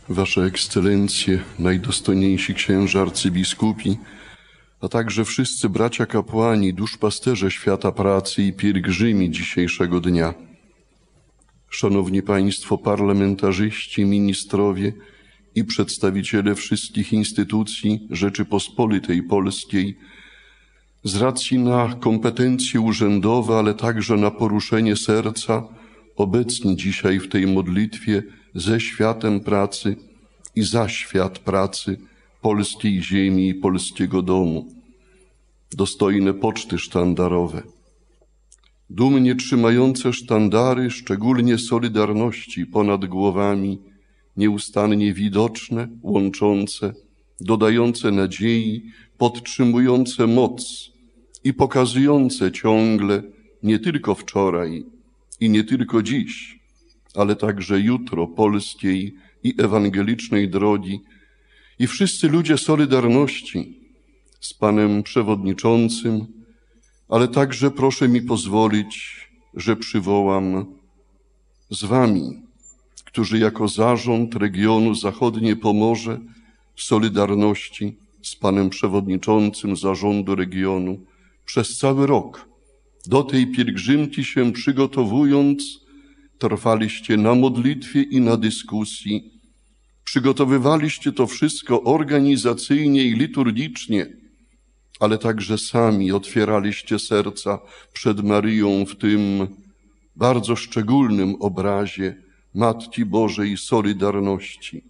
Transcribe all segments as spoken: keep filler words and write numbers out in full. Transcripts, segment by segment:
Wasze Ekscelencje, najdostojniejsi księża arcybiskupi, a także wszyscy bracia kapłani, duszpasterze świata pracy i pielgrzymi dzisiejszego dnia. Szanowni Państwo parlamentarzyści, ministrowie i przedstawiciele wszystkich instytucji Rzeczypospolitej Polskiej, z racji na kompetencje urzędowe, ale także na poruszenie serca, obecni dzisiaj w tej modlitwie ze światem pracy i za świat pracy polskiej ziemi i polskiego domu. Dostojne poczty sztandarowe, dumnie trzymające sztandary, szczególnie Solidarności ponad głowami, nieustannie widoczne, łączące, dodające nadziei, podtrzymujące moc i pokazujące ciągle, nie tylko wczoraj i nie tylko dziś, ale także jutro polskiej i ewangelicznej drogi i wszyscy ludzie Solidarności z Panem Przewodniczącym, ale także proszę mi pozwolić, że przywołam z Wami, którzy jako zarząd regionu Zachodnie Pomorze Solidarności z Panem Przewodniczącym Zarządu Regionu przez cały rok do tej pielgrzymki się przygotowując, trwaliście na modlitwie i na dyskusji, przygotowywaliście to wszystko organizacyjnie i liturgicznie, ale także sami otwieraliście serca przed Maryją w tym bardzo szczególnym obrazie Matki Bożej Solidarności.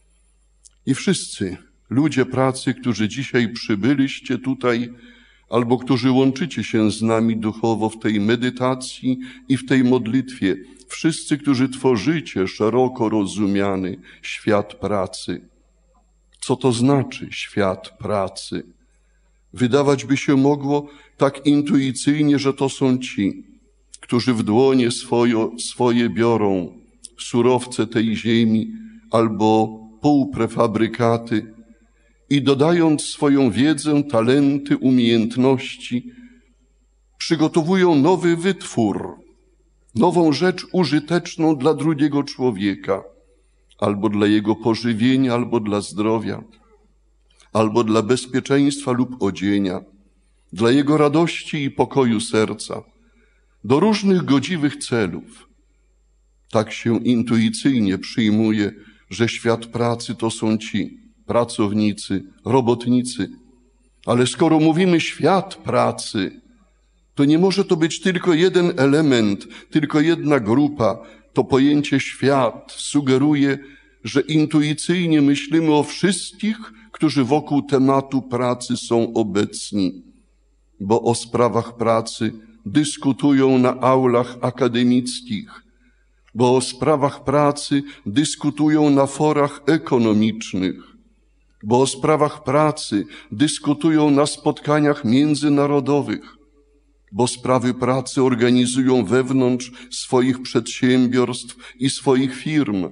I wszyscy ludzie pracy, którzy dzisiaj przybyliście tutaj, albo którzy łączycie się z nami duchowo w tej medytacji i w tej modlitwie, wszyscy, którzy tworzycie szeroko rozumiany świat pracy. Co to znaczy świat pracy? Wydawać by się mogło tak intuicyjnie, że to są ci, którzy w dłonie swoje, swoje biorą surowce tej ziemi albo półprefabrykaty i dodając swoją wiedzę, talenty, umiejętności, przygotowują nowy wytwór, nową rzecz użyteczną dla drugiego człowieka, albo dla jego pożywienia, albo dla zdrowia, albo dla bezpieczeństwa lub odzienia, dla jego radości i pokoju serca, do różnych godziwych celów. Tak się intuicyjnie przyjmuje, że świat pracy to są ci pracownicy, robotnicy. Ale skoro mówimy świat pracy, to nie może to być tylko jeden element, tylko jedna grupa. To pojęcie świat sugeruje, że intuicyjnie myślimy o wszystkich, którzy wokół tematu pracy są obecni, bo o sprawach pracy dyskutują na aulach akademickich, bo o sprawach pracy dyskutują na forach ekonomicznych, bo o sprawach pracy dyskutują na spotkaniach międzynarodowych, bo sprawy pracy organizują wewnątrz swoich przedsiębiorstw i swoich firm.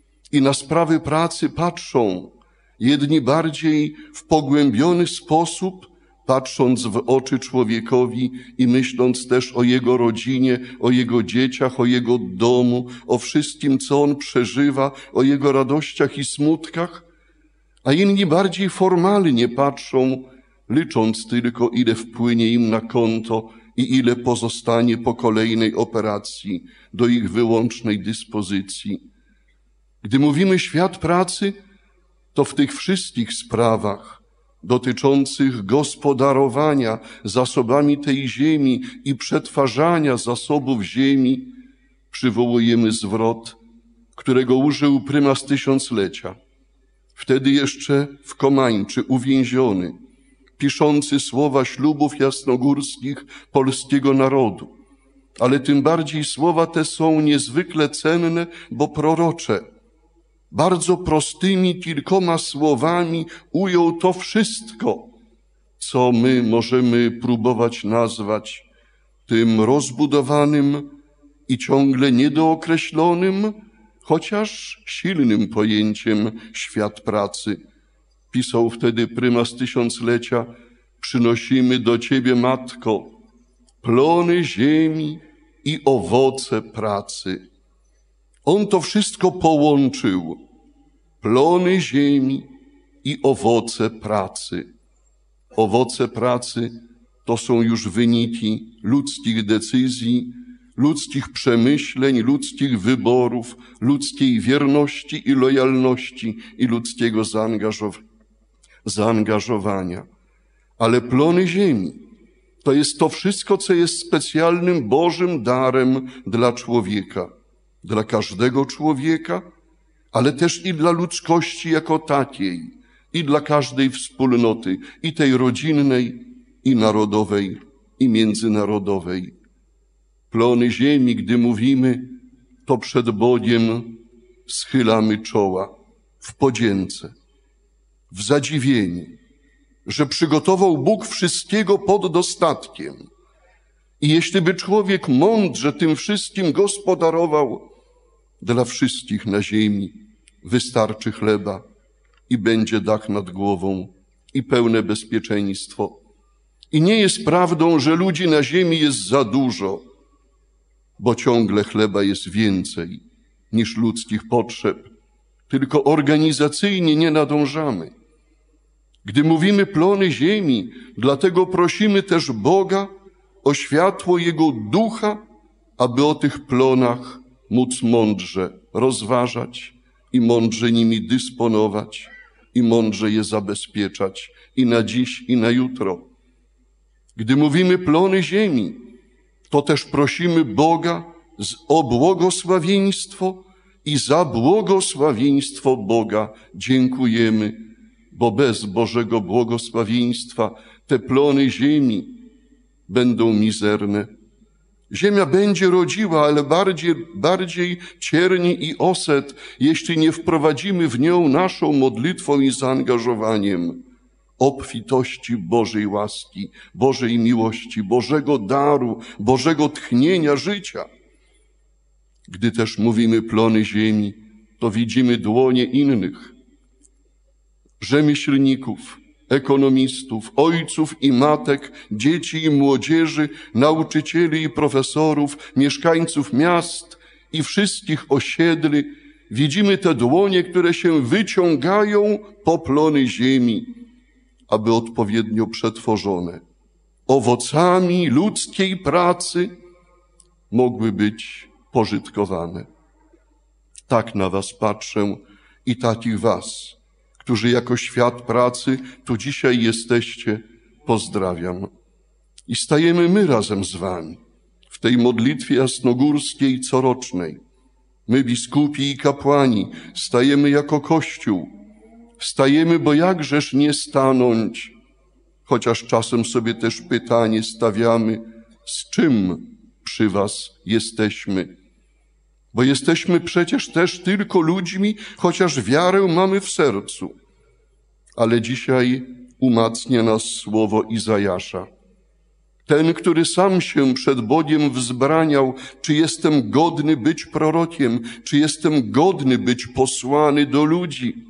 I na sprawy pracy patrzą jedni bardziej w pogłębiony sposób, patrząc w oczy człowiekowi i myśląc też o jego rodzinie, o jego dzieciach, o jego domu, o wszystkim, co on przeżywa, o jego radościach i smutkach, a inni bardziej formalnie patrzą, licząc tylko, ile wpłynie im na konto i ile pozostanie po kolejnej operacji do ich wyłącznej dyspozycji. Gdy mówimy świat pracy, to w tych wszystkich sprawach dotyczących gospodarowania zasobami tej ziemi i przetwarzania zasobów ziemi przywołujemy zwrot, którego użył prymas tysiąclecia. Wtedy jeszcze w Komańczy uwięziony, piszący słowa ślubów jasnogórskich polskiego narodu. Ale tym bardziej słowa te są niezwykle cenne, bo prorocze. Bardzo prostymi kilkoma słowami ujął to wszystko, co my możemy próbować nazwać tym rozbudowanym i ciągle niedookreślonym, chociaż silnym pojęciem świat pracy. Pisał wtedy prymas tysiąclecia: przynosimy do Ciebie, Matko, plony ziemi i owoce pracy. On to wszystko połączył. plony ziemi i owoce pracy. Owoce pracy to są już wyniki ludzkich decyzji, ludzkich przemyśleń, ludzkich wyborów, ludzkiej wierności i lojalności i ludzkiego zaangażow- zaangażowania. Ale plony ziemi to jest to wszystko, co jest specjalnym Bożym darem dla człowieka, dla każdego człowieka, ale też i dla ludzkości jako takiej, i dla każdej wspólnoty, i tej rodzinnej, i narodowej, i międzynarodowej. Plony ziemi, gdy mówimy, to przed Bogiem schylamy czoła w podzięce, w zadziwieniu, że przygotował Bóg wszystkiego pod dostatkiem. I jeśli by człowiek mądrze tym wszystkim gospodarował, dla wszystkich na ziemi wystarczy chleba i będzie dach nad głową i pełne bezpieczeństwo. I nie jest prawdą, że ludzi na ziemi jest za dużo, bo ciągle chleba jest więcej niż ludzkich potrzeb, tylko organizacyjnie nie nadążamy. Gdy mówimy plony ziemi, dlatego prosimy też Boga o światło Jego Ducha, aby o tych plonach móc mądrze rozważać i mądrze nimi dysponować i mądrze je zabezpieczać i na dziś, i na jutro. Gdy mówimy plony ziemi, to też prosimy Boga o błogosławieństwo i za błogosławieństwo Boga dziękujemy, bo bez Bożego błogosławieństwa te plony ziemi będą mizerne. Ziemia będzie rodziła, ale bardziej, bardziej cierni i oset, jeśli nie wprowadzimy w nią naszą modlitwą i zaangażowaniem obfitości Bożej łaski, Bożej miłości, Bożego daru, Bożego tchnienia życia. Gdy też mówimy plony ziemi, to widzimy dłonie innych, rzemieślników, ekonomistów, ojców i matek, dzieci i młodzieży, nauczycieli i profesorów, mieszkańców miast i wszystkich osiedli. Widzimy te dłonie, które się wyciągają po plony ziemi, aby odpowiednio przetworzone owocami ludzkiej pracy mogły być pożytkowane. Tak na was patrzę i takich was, którzy jako świat pracy tu dzisiaj jesteście, pozdrawiam. I stajemy my razem z wami w tej modlitwie jasnogórskiej corocznej. My, biskupi i kapłani, stajemy jako Kościół. Stajemy, bo jakżeż nie stanąć, chociaż czasem sobie też pytanie stawiamy, z czym przy was jesteśmy. Bo jesteśmy przecież też tylko ludźmi, chociaż wiarę mamy w sercu. Ale dzisiaj umacnia nas słowo Izajasza. Ten, który sam się przed Bogiem wzbraniał, czy jestem godny być prorokiem, czy jestem godny być posłany do ludzi.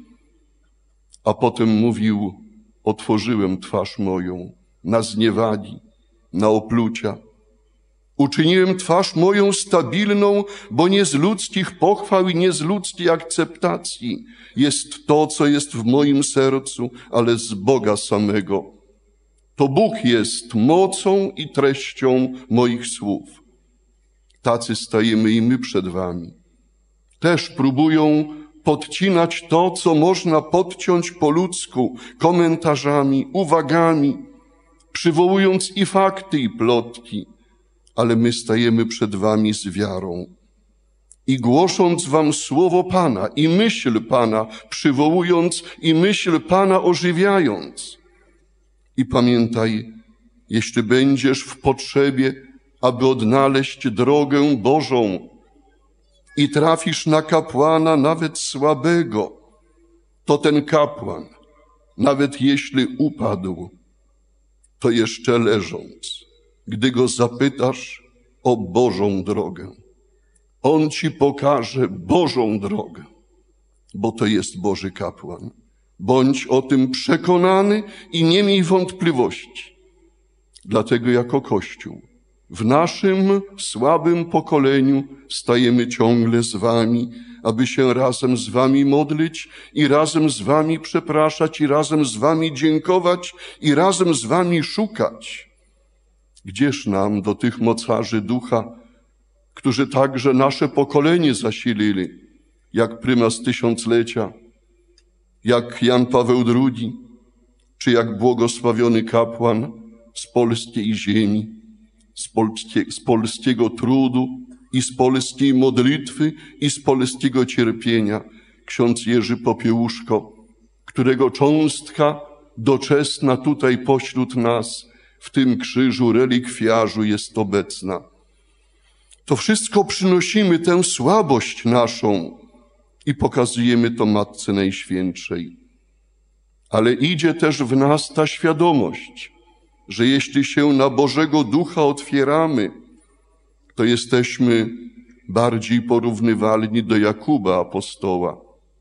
A potem mówił, otworzyłem twarz moją na zniewagi, na oplucia. Uczyniłem twarz moją stabilną, bo nie z ludzkich pochwał i nie z ludzkiej akceptacji jest to, co jest w moim sercu, ale z Boga samego. To Bóg jest mocą i treścią moich słów. Tacy stajemy i my przed wami. Też próbują podcinać to, co można podciąć po ludzku, komentarzami, uwagami, przywołując i fakty, i plotki, ale my stajemy przed wami z wiarą i głosząc wam słowo Pana i myśl Pana, przywołując i myśl Pana ożywiając. I pamiętaj, jeśli będziesz w potrzebie, aby odnaleźć drogę Bożą i trafisz na kapłana nawet słabego, to ten kapłan, nawet jeśli upadł, to jeszcze leżąc, gdy go zapytasz o Bożą drogę, on ci pokaże Bożą drogę, bo to jest Boży kapłan. Bądź o tym przekonany i nie miej wątpliwości. Dlatego jako Kościół w naszym słabym pokoleniu stajemy ciągle z wami, aby się razem z wami modlić i razem z wami przepraszać i razem z wami dziękować i razem z wami szukać. Gdzież nam do tych mocarzy ducha, którzy także nasze pokolenie zasilili, jak prymas tysiąclecia, jak Jan Paweł drugi, czy jak błogosławiony kapłan z polskiej ziemi, z, polskie, z polskiego trudu i z polskiej modlitwy i z polskiego cierpienia, ksiądz Jerzy Popiełuszko, którego cząstka doczesna tutaj pośród nas w tym krzyżu, relikwiarzu jest obecna. To wszystko przynosimy tę słabość naszą i pokazujemy to Matce Najświętszej. Ale idzie też w nas ta świadomość, że jeśli się na Bożego Ducha otwieramy, to jesteśmy bardziej porównywalni do Jakuba apostoła.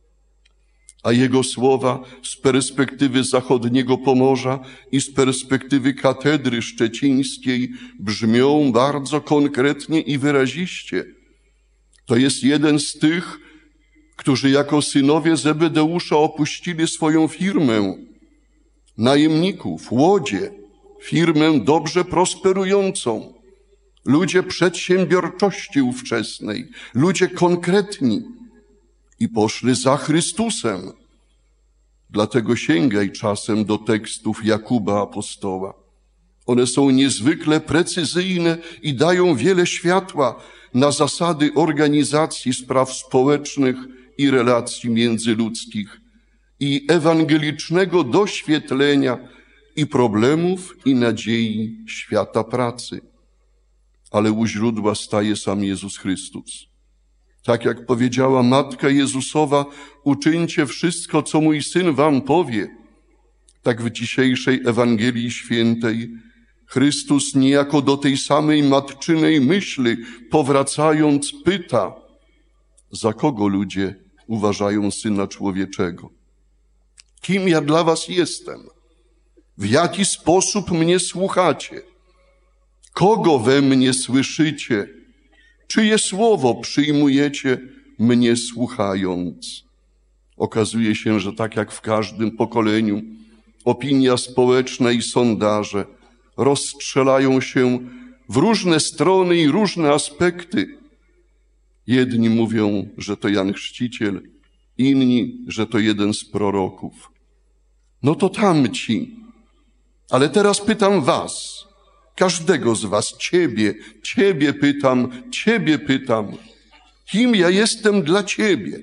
A jego słowa z perspektywy zachodniego Pomorza i z perspektywy katedry szczecińskiej brzmią bardzo konkretnie i wyraziście. To jest jeden z tych, którzy jako synowie Zebedeusza opuścili swoją firmę najemników, łodzie, firmę dobrze prosperującą. Ludzie przedsiębiorczości ówczesnej, ludzie konkretni i poszli za Chrystusem. Dlatego sięgaj czasem do tekstów Jakuba apostoła. One są niezwykle precyzyjne i dają wiele światła na zasady organizacji spraw społecznych i relacji międzyludzkich i ewangelicznego doświetlenia i problemów i nadziei świata pracy. Ale u źródła staje sam Jezus Chrystus. Tak jak powiedziała Matka Jezusowa, uczyńcie wszystko, co mój Syn wam powie. Tak w dzisiejszej Ewangelii Świętej Chrystus niejako do tej samej matczynej myśli powracając pyta, za kogo ludzie uważają Syna Człowieczego? Kim ja dla was jestem? W jaki sposób mnie słuchacie? Kogo we mnie słyszycie? Czyje słowo przyjmujecie mnie słuchając? Okazuje się, że tak jak w każdym pokoleniu, opinia społeczna i sondaże rozstrzelają się w różne strony i różne aspekty. Jedni mówią, że to Jan Chrzciciel, inni, że to jeden z proroków. No to tamci. Ale teraz pytam was, każdego z was, ciebie, ciebie pytam, ciebie pytam, kim ja jestem dla ciebie?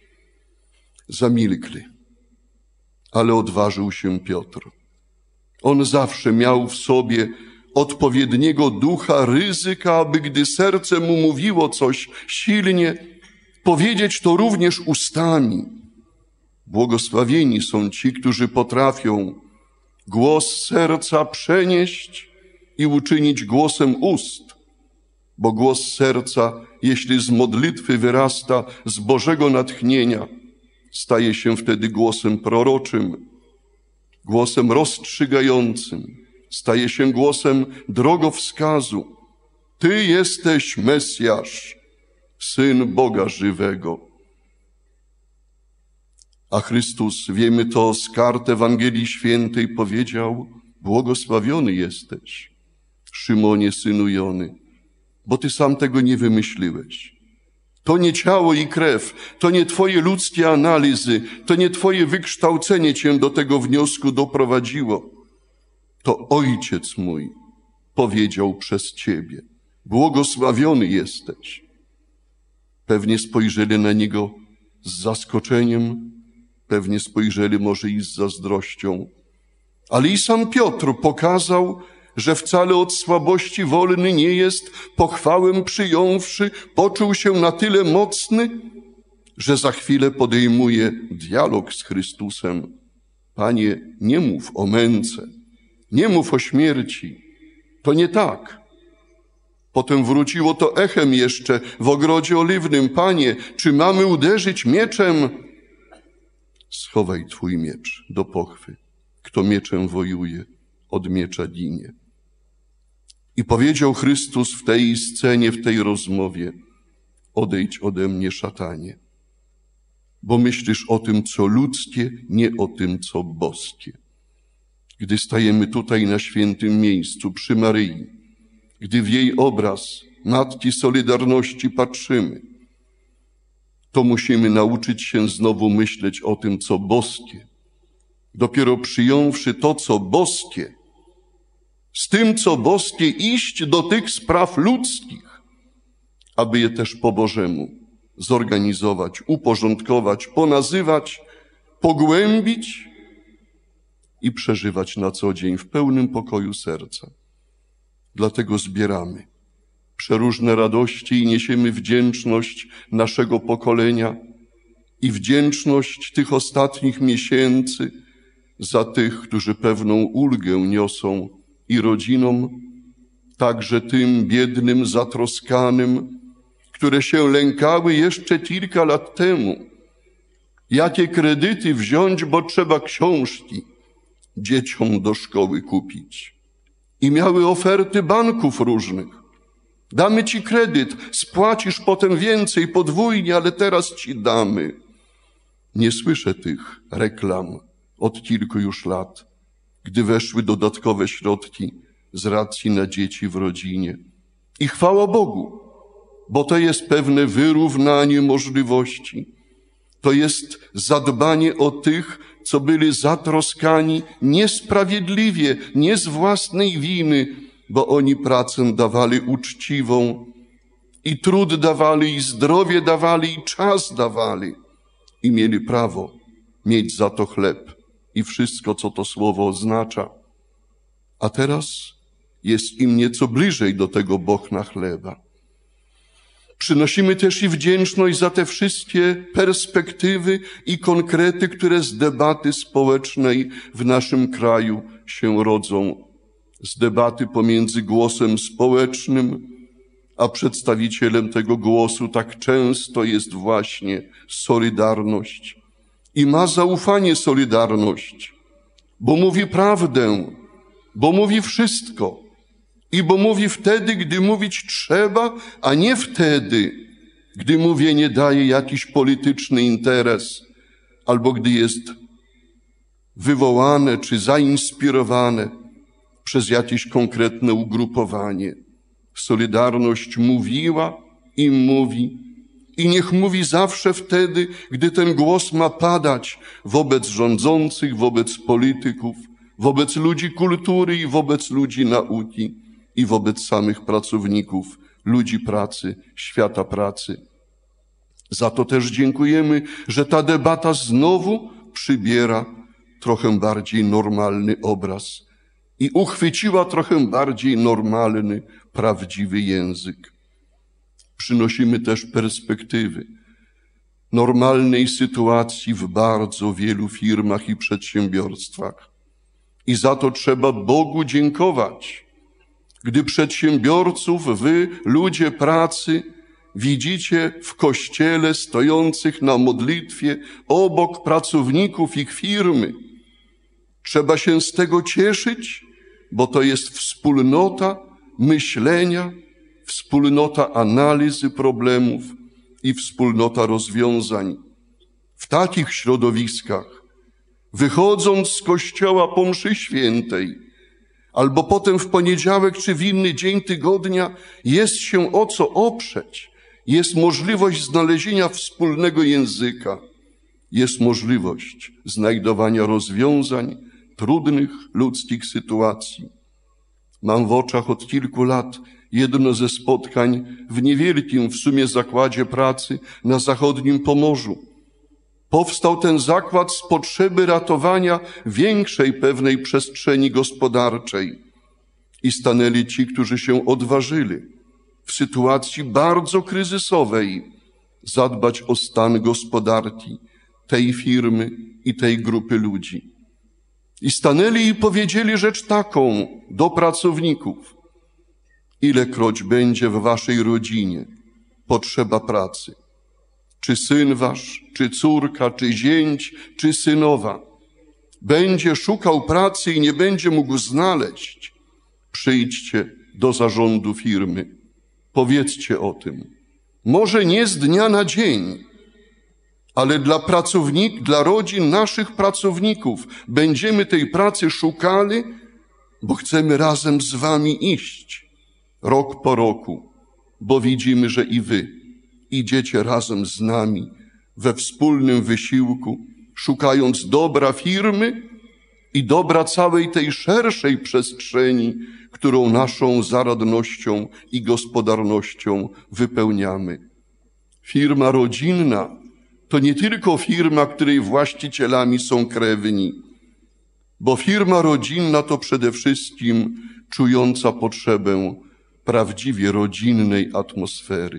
Zamilkli, ale odważył się Piotr. On zawsze miał w sobie odpowiedniego ducha ryzyka, aby gdy serce mu mówiło coś silnie, powiedzieć to również ustami. Błogosławieni są ci, którzy potrafią głos serca przenieść i uczynić głosem ust, bo głos serca, jeśli z modlitwy wyrasta z Bożego natchnienia, staje się wtedy głosem proroczym, głosem rozstrzygającym, staje się głosem drogowskazu. Ty jesteś Mesjasz, Syn Boga żywego. A Chrystus, wiemy to z kart Ewangelii Świętej, powiedział, błogosławiony jesteś, Szymonie, synu Jony, bo ty sam tego nie wymyśliłeś. To nie ciało i krew, to nie twoje ludzkie analizy, to nie twoje wykształcenie cię do tego wniosku doprowadziło. To Ojciec mój powiedział przez ciebie, błogosławiony jesteś. Pewnie spojrzeli na Niego z zaskoczeniem, pewnie spojrzeli może i z zazdrością. Ale i sam Piotr pokazał, że wcale od słabości wolny nie jest, pochwałę przyjąwszy, poczuł się na tyle mocny, że za chwilę podejmuje dialog z Chrystusem. Panie, nie mów o męce, nie mów o śmierci, to nie tak. Potem wróciło to echem jeszcze w ogrodzie oliwnym. Panie, czy mamy uderzyć mieczem? Schowaj twój miecz do pochwy. Kto mieczem wojuje, od miecza ginie. I powiedział Chrystus w tej scenie, w tej rozmowie: odejdź ode mnie, szatanie, bo myślisz o tym, co ludzkie, nie o tym, co boskie. Gdy stajemy tutaj na świętym miejscu przy Maryi, gdy w jej obraz Matki Solidarności patrzymy, to musimy nauczyć się znowu myśleć o tym, co boskie. Dopiero przyjąwszy to, co boskie, z tym, co boskie, iść do tych spraw ludzkich, aby je też po Bożemu zorganizować, uporządkować, ponazywać, pogłębić i przeżywać na co dzień w pełnym pokoju serca. Dlatego zbieramy przeróżne radości i niesiemy wdzięczność naszego pokolenia i wdzięczność tych ostatnich miesięcy za tych, którzy pewną ulgę niosą i rodzinom, także tym biednym, zatroskanym, które się lękały jeszcze kilka lat temu, jakie kredyty wziąć, bo trzeba książki dzieciom do szkoły kupić. I miały oferty banków różnych. Damy ci kredyt, spłacisz potem więcej, podwójnie, ale teraz ci damy. Nie słyszę tych reklam od kilku już lat, gdy weszły dodatkowe środki z racji na dzieci w rodzinie. I chwała Bogu, bo to jest pewne wyrównanie możliwości. To jest zadbanie o tych, co byli zatroskani niesprawiedliwie, nie z własnej winy, bo oni pracę dawali uczciwą i trud dawali, i zdrowie dawali, i czas dawali. I mieli prawo mieć za to chleb i wszystko, co to słowo oznacza. A teraz jest im nieco bliżej do tego bochna chleba. Przynosimy też i wdzięczność za te wszystkie perspektywy i konkrety, które z debaty społecznej w naszym kraju się rodzą. Z debaty pomiędzy głosem społecznym a przedstawicielem tego głosu tak często jest właśnie Solidarność. I ma zaufanie Solidarność, bo mówi prawdę, bo mówi wszystko. I bo mówi wtedy, gdy mówić trzeba, a nie wtedy, gdy mówienie daje jakiś polityczny interes, albo gdy jest wywołane czy zainspirowane przez jakieś konkretne ugrupowanie. Solidarność mówiła i mówi. I niech mówi zawsze wtedy, gdy ten głos ma padać wobec rządzących, wobec polityków, wobec ludzi kultury i wobec ludzi nauki i wobec samych pracowników, ludzi pracy, świata pracy. Za to też dziękujemy, że ta debata znowu przybiera trochę bardziej normalny obraz i uchwyciła trochę bardziej normalny, prawdziwy język. Przynosimy też perspektywy normalnej sytuacji w bardzo wielu firmach i przedsiębiorstwach. I za to trzeba Bogu dziękować. Gdy przedsiębiorców, wy, ludzie pracy, widzicie w kościele stojących na modlitwie obok pracowników ich firmy, trzeba się z tego cieszyć, bo to jest wspólnota myślenia, wspólnota analizy problemów i wspólnota rozwiązań. W takich środowiskach, wychodząc z kościoła po mszy świętej, albo potem w poniedziałek czy w inny dzień tygodnia, jest się o co oprzeć. Jest możliwość znalezienia wspólnego języka. Jest możliwość znajdowania rozwiązań trudnych ludzkich sytuacji. Mam w oczach od kilku lat jedno ze spotkań w niewielkim w sumie zakładzie pracy na zachodnim Pomorzu. Powstał ten zakład z potrzeby ratowania większej pewnej przestrzeni gospodarczej. I stanęli ci, którzy się odważyli w sytuacji bardzo kryzysowej zadbać o stan gospodarki tej firmy i tej grupy ludzi. I stanęli i powiedzieli rzecz taką do pracowników. Ilekroć będzie w waszej rodzinie potrzeba pracy, czy syn wasz, czy córka, czy zięć, czy synowa będzie szukał pracy i nie będzie mógł znaleźć, przyjdźcie do zarządu firmy. Powiedzcie o tym. Może nie z dnia na dzień, ale dla pracowników, dla rodzin naszych pracowników będziemy tej pracy szukali, bo chcemy razem z wami iść rok po roku, bo widzimy, że i wy idziecie razem z nami we wspólnym wysiłku, szukając dobra firmy i dobra całej tej szerszej przestrzeni, którą naszą zaradnością i gospodarnością wypełniamy. Firma rodzinna to nie tylko firma, której właścicielami są krewni, bo firma rodzinna to przede wszystkim czująca potrzebę prawdziwie rodzinnej atmosfery.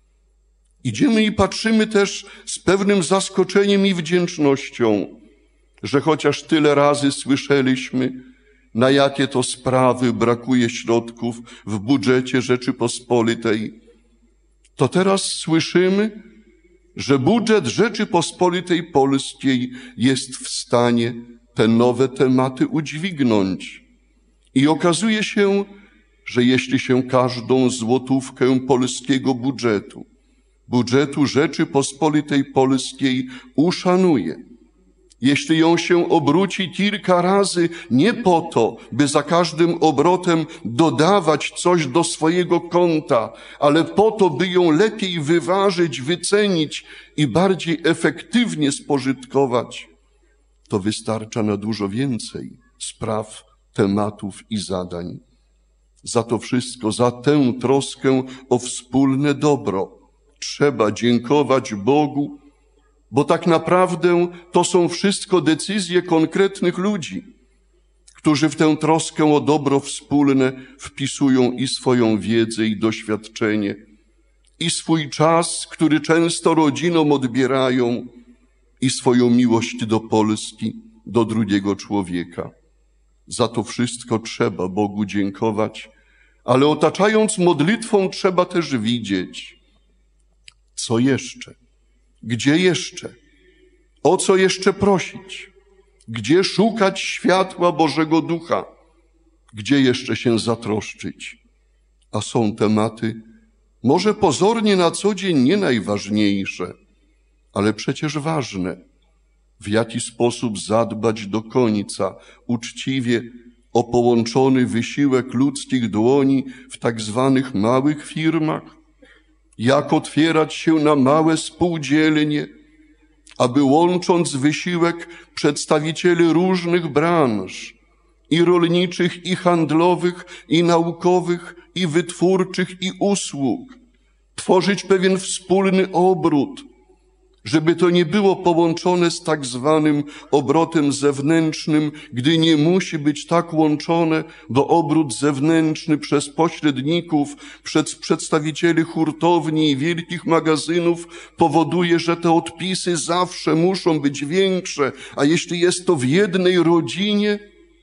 Idziemy i patrzymy też z pewnym zaskoczeniem i wdzięcznością, że chociaż tyle razy słyszeliśmy, na jakie to sprawy brakuje środków w budżecie Rzeczypospolitej, to teraz słyszymy, że budżet Rzeczypospolitej Polskiej jest w stanie te nowe tematy udźwignąć. I okazuje się, że jeśli się każdą złotówkę polskiego budżetu, budżetu Rzeczypospolitej Polskiej uszanuje, jeśli ją się obróci kilka razy nie po to, by za każdym obrotem dodawać coś do swojego konta, ale po to, by ją lepiej wyważyć, wycenić i bardziej efektywnie spożytkować, to wystarcza na dużo więcej spraw, tematów i zadań. Za to wszystko, za tę troskę o wspólne dobro trzeba dziękować Bogu, bo tak naprawdę to są wszystko decyzje konkretnych ludzi, którzy w tę troskę o dobro wspólne wpisują i swoją wiedzę i doświadczenie, i swój czas, który często rodzinom odbierają, i swoją miłość do Polski, do drugiego człowieka. Za to wszystko trzeba Bogu dziękować, ale otaczając modlitwą trzeba też widzieć, co jeszcze. Gdzie jeszcze? O co jeszcze prosić? Gdzie szukać światła Bożego Ducha? Gdzie jeszcze się zatroszczyć? A są tematy, może pozornie na co dzień nie najważniejsze, ale przecież ważne. W jaki sposób zadbać do końca, uczciwie o połączony wysiłek ludzkich dłoni w tak zwanych małych firmach? Jak otwierać się na małe spółdzielnie, aby łącząc wysiłek przedstawicieli różnych branż, i rolniczych, i handlowych, i naukowych, i wytwórczych, i usług, tworzyć pewien wspólny obrót, żeby to nie było połączone z tak zwanym obrotem zewnętrznym, gdy nie musi być tak łączone, bo obrót zewnętrzny przez pośredników, przez przedstawicieli hurtowni i wielkich magazynów powoduje, że te odpisy zawsze muszą być większe, a jeśli jest to w jednej rodzinie,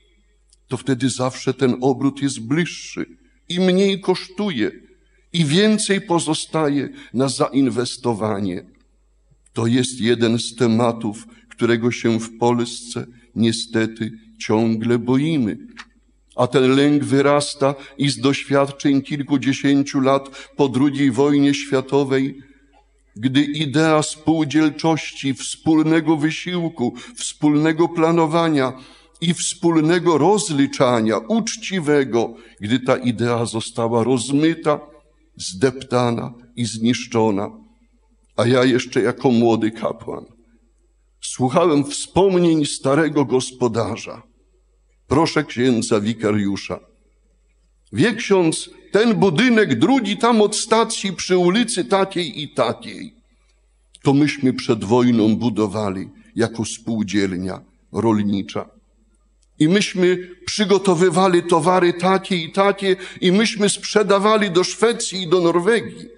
to wtedy zawsze ten obrót jest bliższy i mniej kosztuje i więcej pozostaje na zainwestowanie. To jest jeden z tematów, którego się w Polsce niestety ciągle boimy. A ten lęk wyrasta i z doświadczeń kilkudziesięciu lat po drugiej wojnie światowej, gdy idea spółdzielczości, wspólnego wysiłku, wspólnego planowania i wspólnego rozliczania uczciwego, gdy ta idea została rozmyta, zdeptana i zniszczona. A ja jeszcze jako młody kapłan słuchałem wspomnień starego gospodarza. Proszę księdza wikariusza. Wie ksiądz, ten budynek drugi tam od stacji przy ulicy takiej i takiej, to myśmy przed wojną budowali jako spółdzielnia rolnicza. I myśmy przygotowywali towary takie i takie i myśmy sprzedawali do Szwecji i do Norwegii.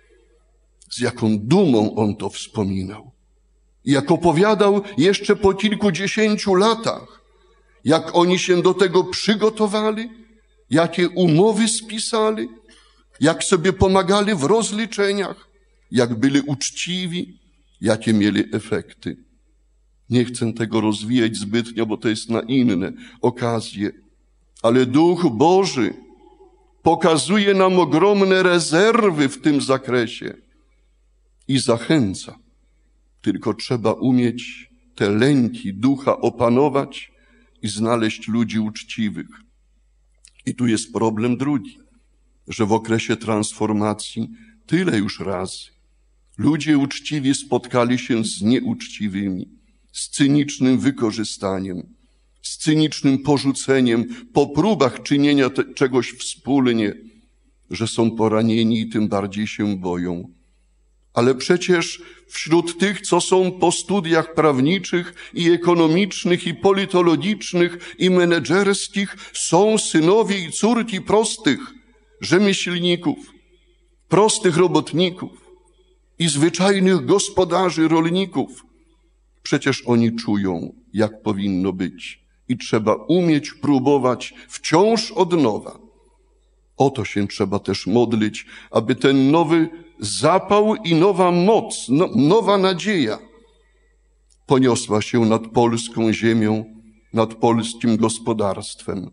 Z jaką dumą on to wspominał. I jak opowiadał jeszcze po kilkudziesięciu latach, jak oni się do tego przygotowali, jakie umowy spisali, jak sobie pomagali w rozliczeniach, jak byli uczciwi, jakie mieli efekty. Nie chcę tego rozwijać zbytnio, bo to jest na inne okazje, ale Duch Boży pokazuje nam ogromne rezerwy w tym zakresie i zachęca. Tylko trzeba umieć te lęki ducha opanować i znaleźć ludzi uczciwych. I tu jest problem drugi, że w okresie transformacji tyle już razy ludzie uczciwi spotkali się z nieuczciwymi, z cynicznym wykorzystaniem, z cynicznym porzuceniem, po próbach czynienia te, czegoś wspólnie, że są poranieni i tym bardziej się boją. Ale przecież wśród tych, co są po studiach prawniczych i ekonomicznych i politologicznych i menedżerskich, są synowie i córki prostych rzemieślników, prostych robotników i zwyczajnych gospodarzy, rolników. Przecież oni czują, jak powinno być i trzeba umieć próbować wciąż od nowa. O to się trzeba też modlić, aby ten nowy zapał i nowa moc, no, nowa nadzieja poniosła się nad polską ziemią, nad polskim gospodarstwem.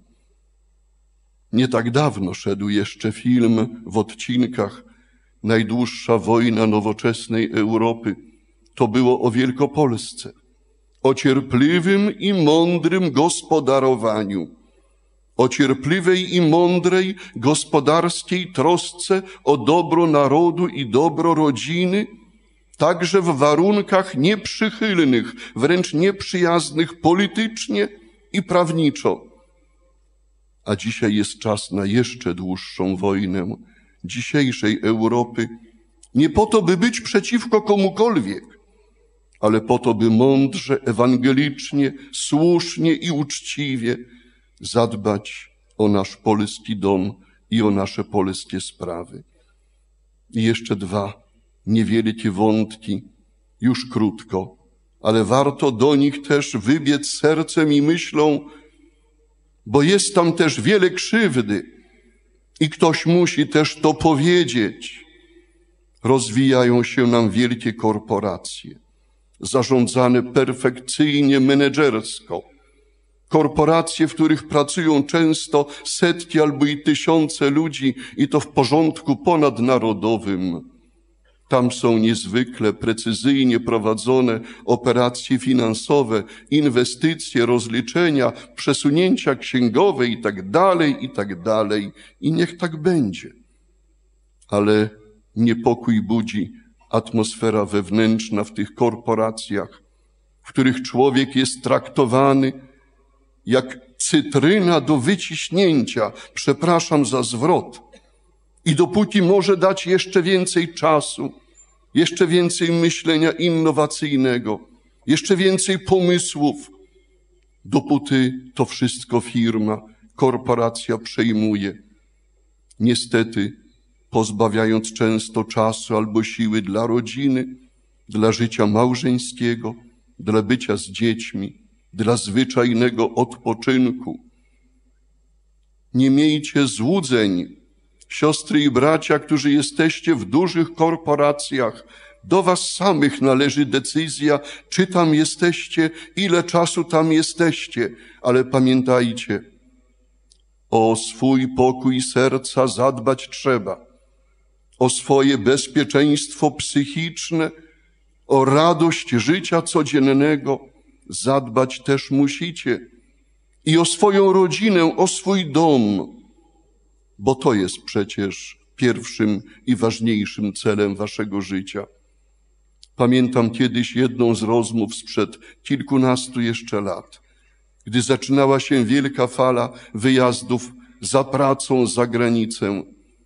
Nie tak dawno szedł jeszcze film w odcinkach Najdłuższa wojna nowoczesnej Europy. To było o Wielkopolsce, o cierpliwym i mądrym gospodarowaniu, o cierpliwej i mądrej gospodarskiej trosce o dobro narodu i dobro rodziny, także w warunkach nieprzychylnych, wręcz nieprzyjaznych politycznie i prawniczo. A dzisiaj jest czas na jeszcze dłuższą wojnę dzisiejszej Europy, nie po to, by być przeciwko komukolwiek, ale po to, by mądrze, ewangelicznie, słusznie i uczciwie zadbać o nasz polski dom i o nasze polskie sprawy. I jeszcze dwa niewielkie wątki, już krótko, ale warto do nich też wybiec sercem i myślą, bo jest tam też wiele krzywdy i ktoś musi też to powiedzieć. Rozwijają się nam wielkie korporacje, zarządzane perfekcyjnie menedżersko. Korporacje, w których pracują często setki albo i tysiące ludzi i to w porządku ponadnarodowym. Tam są niezwykle precyzyjnie prowadzone operacje finansowe, inwestycje, rozliczenia, przesunięcia księgowe i tak dalej, i tak dalej. I niech tak będzie. Ale niepokój budzi atmosfera wewnętrzna w tych korporacjach, w których człowiek jest traktowany jak cytryna do wyciśnięcia, przepraszam za zwrot. I dopóki może dać jeszcze więcej czasu, jeszcze więcej myślenia innowacyjnego, jeszcze więcej pomysłów, dopóty to wszystko firma, korporacja przejmuje. Niestety, pozbawiając często czasu albo siły dla rodziny, dla życia małżeńskiego, dla bycia z dziećmi, dla zwyczajnego odpoczynku. Nie miejcie złudzeń, siostry i bracia, którzy jesteście w dużych korporacjach. Do was samych należy decyzja, czy tam jesteście, ile czasu tam jesteście. Ale pamiętajcie, o swój pokój serca zadbać trzeba, o swoje bezpieczeństwo psychiczne, o radość życia codziennego zadbać też musicie i o swoją rodzinę, o swój dom, bo to jest przecież pierwszym i ważniejszym celem waszego życia. Pamiętam kiedyś jedną z rozmów sprzed kilkunastu jeszcze lat, gdy zaczynała się wielka fala wyjazdów za pracą za granicę.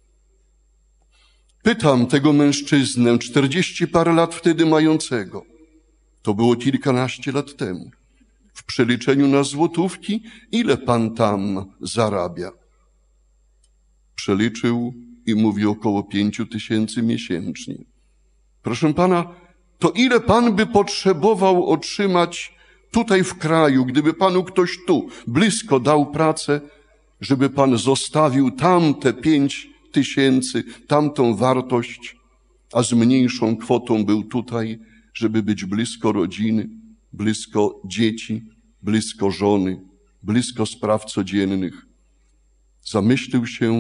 Pytam tego mężczyznę, czterdzieści parę lat wtedy mającego, to było kilkanaście lat temu, w przeliczeniu na złotówki, ile pan tam zarabia? Przeliczył i mówi około pięciu tysięcy miesięcznie. Proszę pana, to ile pan by potrzebował otrzymać tutaj w kraju, gdyby panu ktoś tu blisko dał pracę, żeby pan zostawił tamte pięć tysięcy, tamtą wartość, a z mniejszą kwotą był tutaj, żeby być blisko rodziny, blisko dzieci, blisko żony, blisko spraw codziennych. Zamyślił się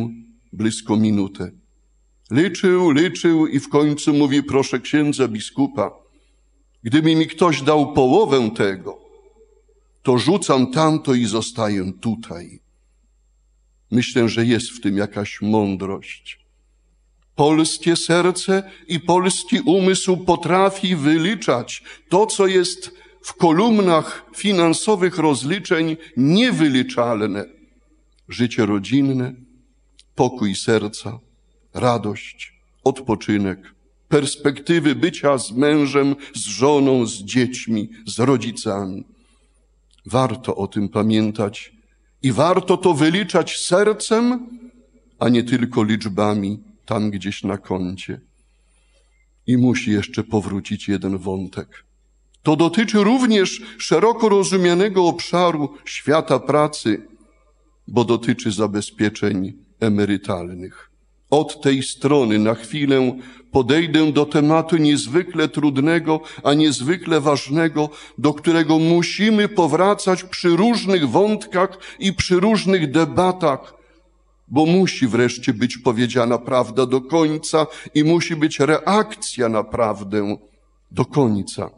blisko minutę. Liczył, liczył i w końcu mówi: proszę księdza biskupa, gdyby mi ktoś dał połowę tego, to rzucam tamto i zostaję tutaj. Myślę, że jest w tym jakaś mądrość. Polskie serce i polski umysł potrafi wyliczać to, co jest w kolumnach finansowych rozliczeń niewyliczalne. Życie rodzinne, pokój serca, radość, odpoczynek, perspektywy bycia z mężem, z żoną, z dziećmi, z rodzicami. Warto o tym pamiętać i warto to wyliczać sercem, a nie tylko liczbami tam gdzieś na koncie. I musi jeszcze powrócić jeden wątek. To dotyczy również szeroko rozumianego obszaru świata pracy, bo dotyczy zabezpieczeń emerytalnych. Od tej strony na chwilę podejdę do tematu niezwykle trudnego, a niezwykle ważnego, do którego musimy powracać przy różnych wątkach i przy różnych debatach, bo musi wreszcie być powiedziana prawda do końca i musi być reakcja na prawdę do końca.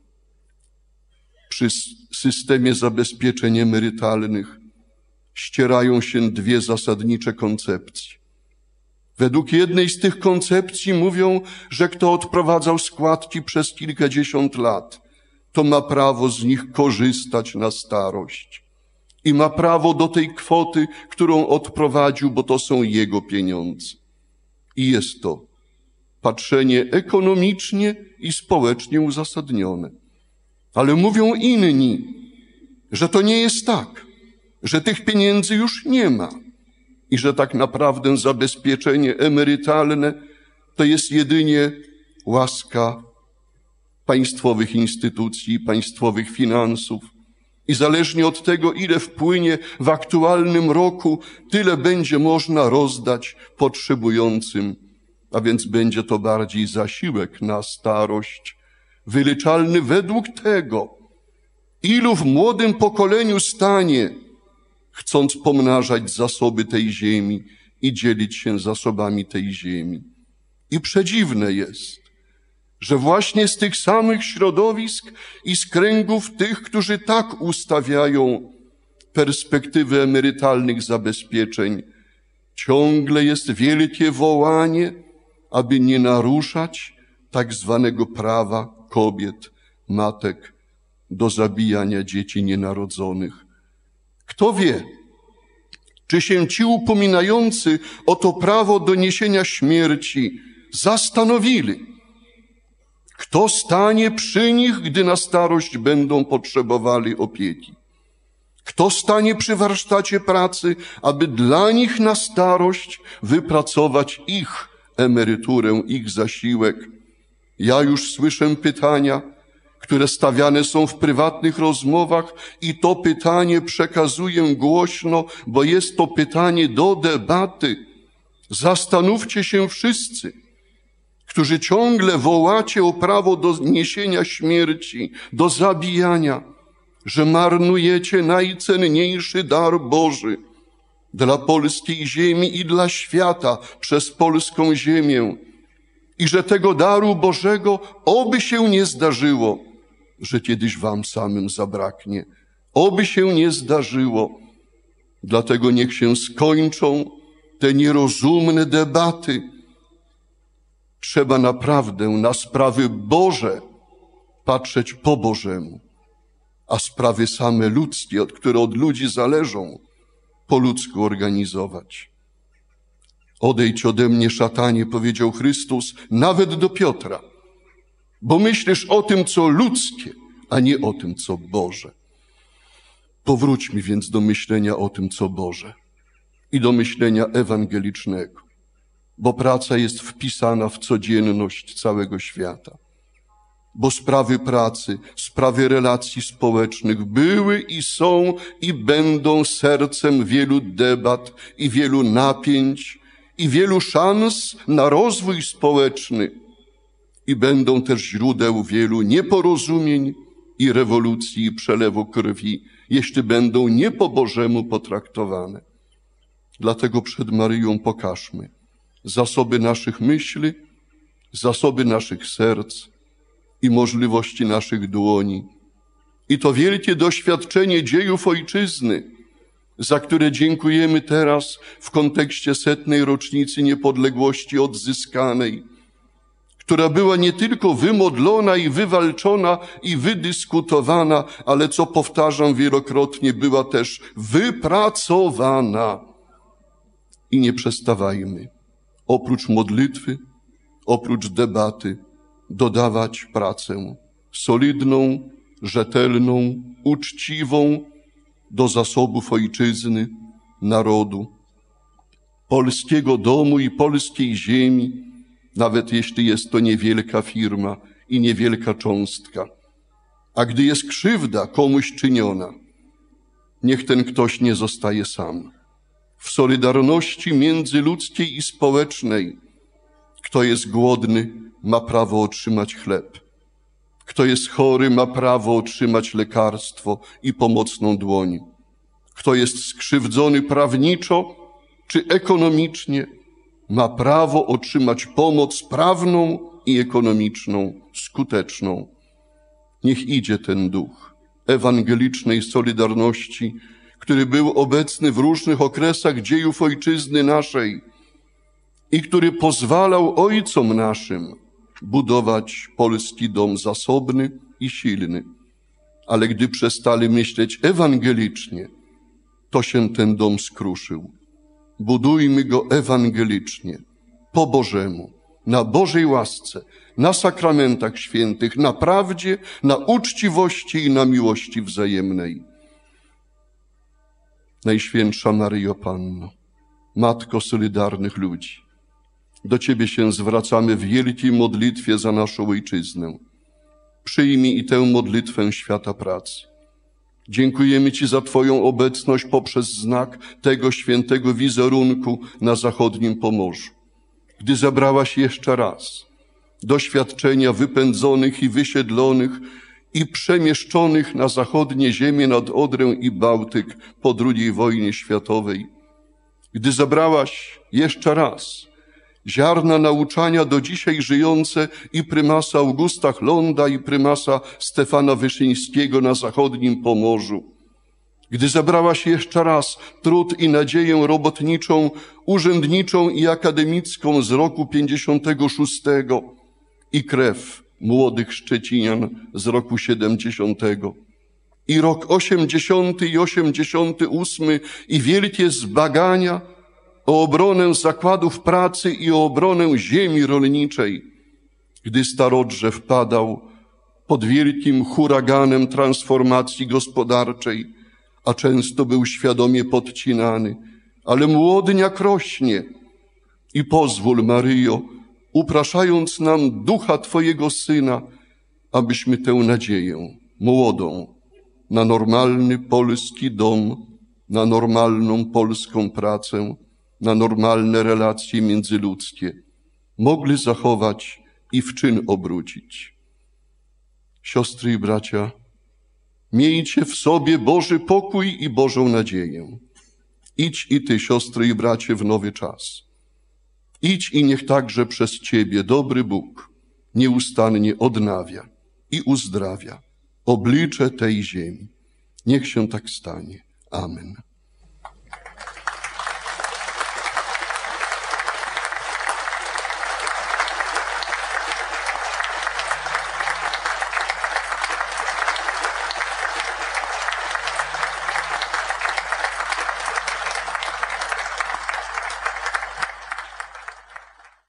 Przy systemie zabezpieczeń emerytalnych ścierają się dwie zasadnicze koncepcje. Według jednej z tych koncepcji mówią, że kto odprowadzał składki przez kilkadziesiąt lat, to ma prawo z nich korzystać na starość. I ma prawo do tej kwoty, którą odprowadził, bo to są jego pieniądze. I jest to patrzenie ekonomicznie i społecznie uzasadnione. Ale mówią inni, że to nie jest tak, że tych pieniędzy już nie ma i że tak naprawdę zabezpieczenie emerytalne to jest jedynie łaska państwowych instytucji, państwowych finansów. I zależnie od tego, ile wpłynie w aktualnym roku, tyle będzie można rozdać potrzebującym, a więc będzie to bardziej zasiłek na starość, wyliczalny według tego, ilu w młodym pokoleniu stanie, chcąc pomnażać zasoby tej ziemi i dzielić się zasobami tej ziemi. I przedziwne jest, że właśnie z tych samych środowisk i z kręgów tych, którzy tak ustawiają perspektywy emerytalnych zabezpieczeń, ciągle jest wielkie wołanie, aby nie naruszać tak zwanego prawa kobiet, matek do zabijania dzieci nienarodzonych. Kto wie, czy się ci upominający o to prawo do niesienia śmierci zastanowili, kto stanie przy nich, gdy na starość będą potrzebowali opieki? Kto stanie przy warsztacie pracy, aby dla nich na starość wypracować ich emeryturę, ich zasiłek? Ja już słyszę pytania, które stawiane są w prywatnych rozmowach i to pytanie przekazuję głośno, bo jest to pytanie do debaty. Zastanówcie się wszyscy, którzy ciągle wołacie o prawo do niesienia śmierci, do zabijania, że marnujecie najcenniejszy dar Boży dla polskiej ziemi i dla świata przez polską ziemię i że tego daru Bożego oby się nie zdarzyło, że kiedyś wam samym zabraknie. Oby się nie zdarzyło. Dlatego niech się skończą te nierozumne debaty. Trzeba naprawdę na sprawy Boże patrzeć po Bożemu, a sprawy same ludzkie, które od ludzi zależą, po ludzku organizować. Odejdź ode mnie, szatanie, powiedział Chrystus nawet do Piotra, bo myślisz o tym, co ludzkie, a nie o tym, co Boże. Powróćmy więc do myślenia o tym, co Boże i do myślenia ewangelicznego, bo praca jest wpisana w codzienność całego świata. Bo sprawy pracy, sprawy relacji społecznych były i są i będą sercem wielu debat i wielu napięć i wielu szans na rozwój społeczny i będą też źródeł wielu nieporozumień i rewolucji i przelewu krwi, jeśli będą nie po Bożemu potraktowane. Dlatego przed Maryją pokażmy zasoby naszych myśli, zasoby naszych serc i możliwości naszych dłoni. I to wielkie doświadczenie dziejów Ojczyzny, za które dziękujemy teraz w kontekście setnej rocznicy niepodległości odzyskanej, która była nie tylko wymodlona i wywalczona i wydyskutowana, ale, co powtarzam wielokrotnie, była też wypracowana. I nie przestawajmy, oprócz modlitwy, oprócz debaty, dodawać pracę solidną, rzetelną, uczciwą do zasobów ojczyzny, narodu, polskiego domu i polskiej ziemi, nawet jeśli jest to niewielka firma i niewielka cząstka. A gdy jest krzywda komuś czyniona, niech ten ktoś nie zostaje sam. W solidarności międzyludzkiej i społecznej, kto jest głodny, ma prawo otrzymać chleb. Kto jest chory, ma prawo otrzymać lekarstwo i pomocną dłoń. Kto jest skrzywdzony prawniczo czy ekonomicznie, ma prawo otrzymać pomoc prawną i ekonomiczną, skuteczną. Niech idzie ten duch ewangelicznej solidarności, który był obecny w różnych okresach dziejów ojczyzny naszej i który pozwalał ojcom naszym budować polski dom zasobny i silny. Ale gdy przestali myśleć ewangelicznie, to się ten dom skruszył. Budujmy go ewangelicznie, po Bożemu, na Bożej łasce, na sakramentach świętych, na prawdzie, na uczciwości i na miłości wzajemnej. Najświętsza Maryjo Panno, Matko solidarnych ludzi, do Ciebie się zwracamy w wielkiej modlitwie za naszą ojczyznę. Przyjmij i tę modlitwę świata pracy. Dziękujemy Ci za Twoją obecność poprzez znak tego świętego wizerunku na zachodnim Pomorzu. Gdy zabrałaś jeszcze raz doświadczenia wypędzonych i wysiedlonych i przemieszczonych na zachodnie ziemie nad Odrę i Bałtyk po drugiej wojnie światowej. Gdy zabrałaś jeszcze raz ziarna nauczania do dzisiaj żyjące i prymasa Augusta Chlonda i prymasa Stefana Wyszyńskiego na zachodnim Pomorzu. Gdy zabrałaś jeszcze raz trud i nadzieję robotniczą, urzędniczą i akademicką z roku pięćdziesiątego szóstego i krew młodych Szczecinian z roku siedemdziesiątego. I rok osiemdziesiąty i osiemdziesiąty ósmy i wielkie zbagania o obronę zakładów pracy i o obronę ziemi rolniczej, gdy Starodrzew padał pod wielkim huraganem transformacji gospodarczej, a często był świadomie podcinany, ale młodniak rośnie. I pozwól, Maryjo, upraszając nam ducha Twojego Syna, abyśmy tę nadzieję młodą na normalny polski dom, na normalną polską pracę, na normalne relacje międzyludzkie mogli zachować i w czyn obrócić. Siostry i bracia, miejcie w sobie Boży pokój i Bożą nadzieję. Idź i Ty, siostry i bracie, w nowy czas. Idź i niech także przez Ciebie dobry Bóg nieustannie odnawia i uzdrawia oblicze tej ziemi. Niech się tak stanie. Amen.